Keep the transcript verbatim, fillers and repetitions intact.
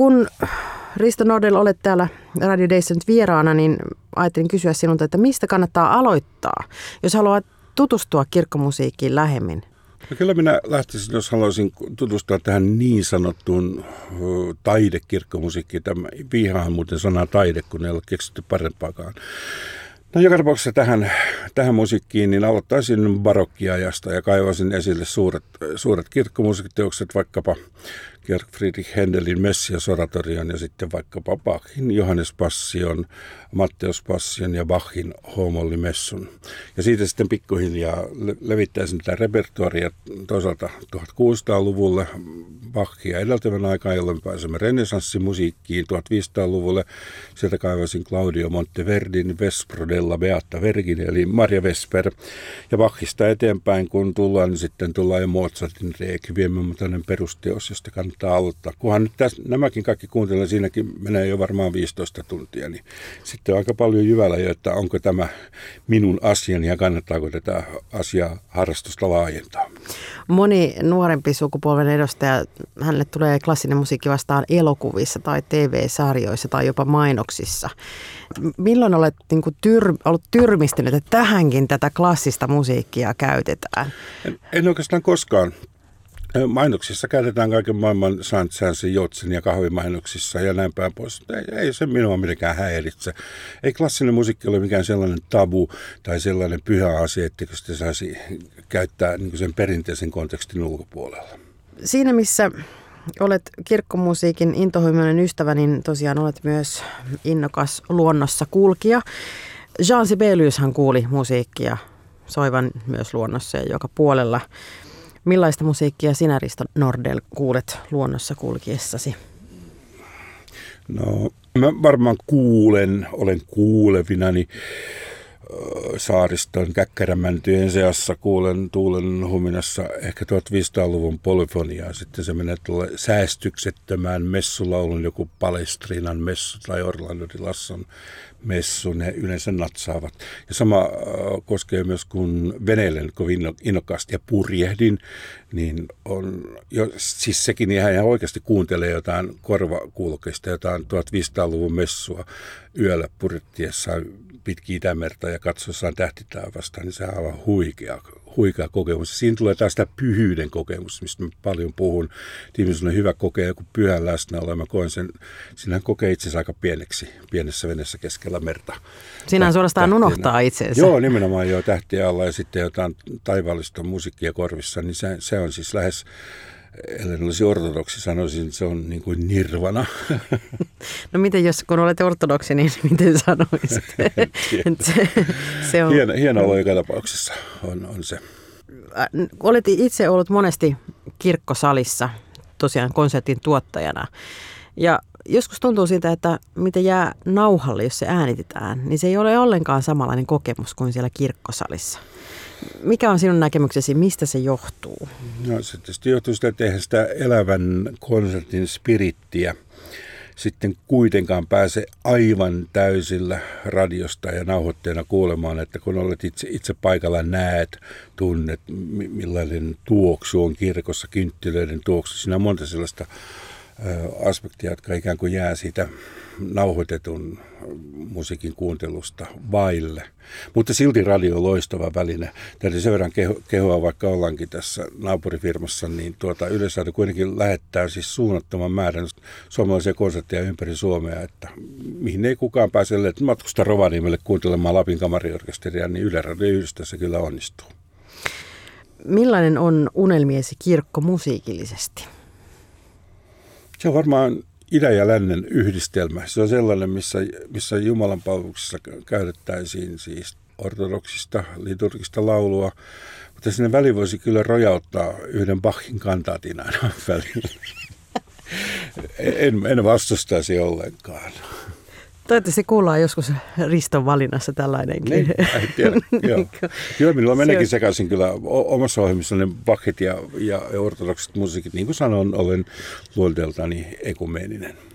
Kun Risto Nordell olet täällä Radio Dayssa nyt vieraana, niin ajattelin kysyä sinulta, että mistä kannattaa aloittaa, jos haluaa tutustua kirkkomusiikkiin lähemmin? No kyllä minä lähtisin, jos haluaisin tutustua tähän niin sanottuun taidekirkkomusiikkiin. Tämä vihaan muuten sanaa taide, kun ei ole keksitty parempaakaan. No joka tapauksessa tähän, tähän musiikkiin niin aloittaisin barokkiajasta ja kaivaisin esille suuret, suuret kirkkomusiikkiteokset, vaikkapa Georg Friedrich Händelin Messias-oratorion ja sitten vaikkapa Bachin Johannes Passion, Matteus Passion ja Bachin Homolli-messun. Ja siitä sitten pikkuhiljaa levittäisin tätä repertuaria toisaalta tuhatkuusisataaluvulle Bachia edeltävän aikaan, jolloin pääsemme renessanssimusiikkiin tuhatviisisataaluvulle. Sieltä kaivaisin Claudio Monteverdin Vespro della Beata Vergine eli Maria Vesper. Ja Bachista eteenpäin, kun tullaan, niin sitten tullaan jo Mozartin Requiem, tämmöinen perusteos, josta kannattaa aloittaa. Kunhan nyt tässä, nämäkin kaikki kuuntelen, siinäkin menee jo varmaan viisitoista tuntia, niin sitten on aika paljon jyvällä jo, että onko tämä minun asiani ja kannattaako tätä asiaa harrastusta laajentaa. Moni nuorempi sukupolven edustaja, hänelle tulee klassinen musiikki vastaan elokuvissa tai T V-sarjoissa tai jopa mainoksissa. Milloin olet niin kuin tyr, ollut tyrmistynyt, että tähänkin tätä klassista musiikkia käytetään? En, en oikeastaan koskaan. Mainoksissa käytetään kaiken maailman Saint-Saënsin, Jotsin ja kahvimainoksissa ja näin päin pois. Ei, ei se minua mitenkään häiritse. Ei klassinen musiikki ole mikään sellainen tabu tai sellainen pyhä asia, että sitä saisi käyttää niin kuin sen perinteisen kontekstin ulkopuolella. Siinä missä olet kirkkomusiikin intohimoinen ystävä, niin tosiaan olet myös innokas luonnossa kulkija. Jean Sibeliushan kuuli musiikkia soivan myös luonnossa ja joka puolella. Millaista musiikkia sinä, Risto Nordell, kuulet luonnossa kulkiessasi? No, mä varmaan kuulen, olen kuulevinani saariston käkkärämäntyjen seassa, kuulen tuulen huminassa ehkä tuhatviisisataaluvun polyfoniaa. Sitten se menee tuolle säästyksettömään messulaulun, joku Palestrinan messu tai Orlando di Lasson messu, ne yleensä natsaavat. Ja sama koskee myös, kun veneille kovin innokkaasti ja purjehdin, niin on jo, siis sekin ihan, ihan oikeasti kuuntelee jotain korvakuulokkeista, jotain tuhatviisisataaluvun messua yöllä purjettiessaan pitkin Itämerta ja katsoessaan tähtitaivasta, niin se on aivan huikea, huikea kokemus. Siinä tulee taas sitä pyhyyden kokemus, mistä mä paljon puhun. Ihmisellä on hyvä kokea joku pyhän läsnäolo. Mä koen sen, siinähän kokee itsensä aika pieneksi, pienessä veneessä keskellä merta. Siinähän suorastaan unohtaa itsensä. Joo, nimenomaan jo tähtiä alla ja sitten jotain taivaallista musiikkia korvissa, niin se, se on siis lähes, ellen olisi ortodoksi, sanoisin, että se on niin kuin nirvana. No miten jos, kun olet ortodoksi, niin miten sanoisit? se, se on... Hieno, hieno olo joka tapauksessa on, on se. Olet itse ollut monesti kirkkosalissa, tosiaan konsertin tuottajana. Ja joskus tuntuu siltä, että mitä jää nauhalle, jos se äänitetään, niin se ei ole ollenkaan samanlainen kokemus kuin siellä kirkkosalissa. Mikä on sinun näkemyksesi, mistä se johtuu? No se tietysti johtuu sitä, että eihän sitä elävän konsertin spirittiä sitten kuitenkaan pääse aivan täysillä radiosta ja nauhoitteena kuulemaan, että kun olet itse, itse paikalla näet, tunnet, millainen tuoksu on kirkossa, kynttilöiden tuoksu. Siinä on monta sellaista aspektia, jotka ikään kuin jää siitä nauhoitetun musiikin kuuntelusta vaille. Mutta silti radio on loistava väline. Täytyy sen verran keho, kehoa, vaikka ollaankin tässä naapurifirmassa, niin tuota, Yleisradio kuitenkin lähettää siis suunnattoman määrän suomalaisia konsertteja ympäri Suomea, että mihin ei kukaan pääse, että matkusta Rovaniemelle kuuntelemaan Lapin kamariorkesteria, niin Yleisradio yhdistössä kyllä onnistuu. Millainen on unelmiesi kirkko musiikillisesti? Se on varmaan idän ja lännen yhdistelmä. Se on sellainen, missä, missä Jumalan palveluksessa käytettäisiin siis ortodoksista, liturgista laulua, mutta sinne väliin voisi kyllä rojauttaa yhden Bachin kantaatin aina väliin. En, en vastustaisi ollenkaan. Toivottavasti kuullaan joskus Riston valinnassa tällainenkin. Niin, en tiedä. Joo. Joo, minulla meneekin sekaisin kyllä omassa ohjelmissani Bachit ja, ja ortodokset musiikit. Niin kuin sanon, olen luonteeltani ekumeeninen.